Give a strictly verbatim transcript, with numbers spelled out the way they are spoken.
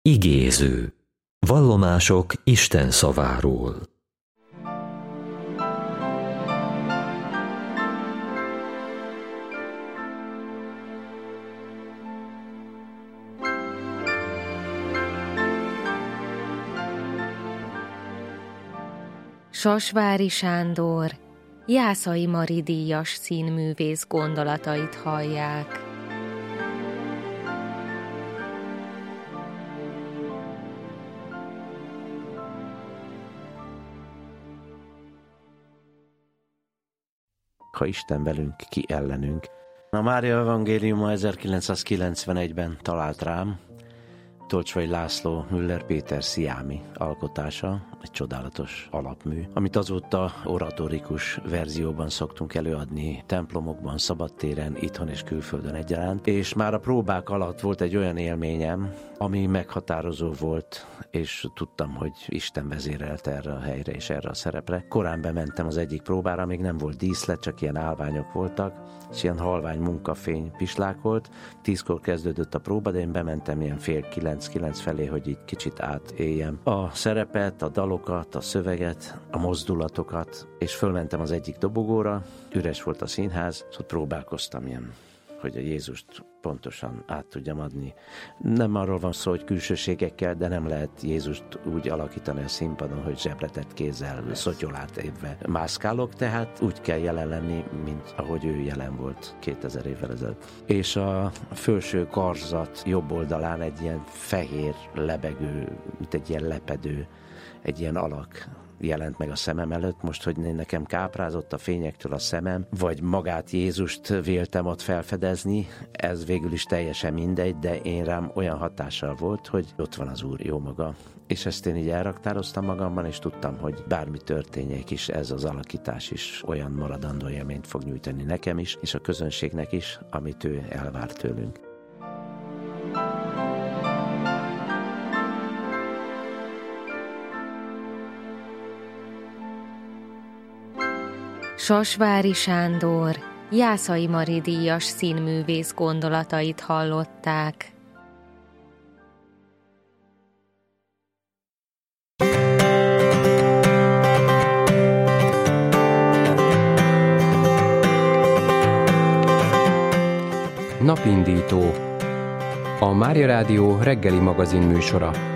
Igéző. Vallomások Isten szaváról. Sasvári Sándor, Jászai Mari díjas színművész gondolatait hallják. Ha Isten velünk, ki ellenünk. A Mária evangéliuma ezerkilencszázkilencvenegyben talált rám, Tolcsvai László, Müller Péter Sziámi alkotása, egy csodálatos alapmű, amit azóta oratorikus verzióban szoktunk előadni templomokban, szabadtéren, itthon és külföldön egyaránt, és már a próbák alatt volt egy olyan élményem, ami meghatározó volt, és tudtam, hogy Isten vezérelte erre a helyre és erre a szerepre. Korán bementem az egyik próbára, még nem volt díszlet, csak ilyen állványok voltak, és ilyen halvány munkafény pislákolt. Tízkor kezdődött a próba, de én bementem ilyen fél kilenc, kilenc felé, hogy így kicsit átéljem a szerepet, a dalokat, a szöveget, a mozdulatokat, és fölmentem az egyik dobogóra, üres volt a színház, és ott próbálkoztam ilyen, hogy a Jézust pontosan át tudjam adni. Nem arról van szó, hogy külsőségekkel, de nem lehet Jézust úgy alakítani a színpadon, hogy zsebretett kézzel, szotyolát évve mászkálok, tehát úgy kell jelen lenni, mint ahogy ő jelen volt kétezer évvel ezelőtt. És a felső karzat jobb oldalán egy ilyen fehér, lebegő, mint egy ilyen lepedő, egy ilyen alak jelent meg a szemem előtt, most, hogy nekem káprázott a fényektől a szemem, vagy magát Jézust véltem ott felfedezni, ez végül is teljesen mindegy, de én rám olyan hatással volt, hogy ott van az Úr jó maga. És ezt én így elraktároztam magamban, és tudtam, hogy bármi történjék is, ez az alakítás is olyan maradandó élményt fog nyújtani nekem is, és a közönségnek is, amit ő elvár tőlünk. Sasvári Sándor, Jászai Mari díjas színművész gondolatait hallották. Napindító. A Mária Rádió reggeli magazin műsora.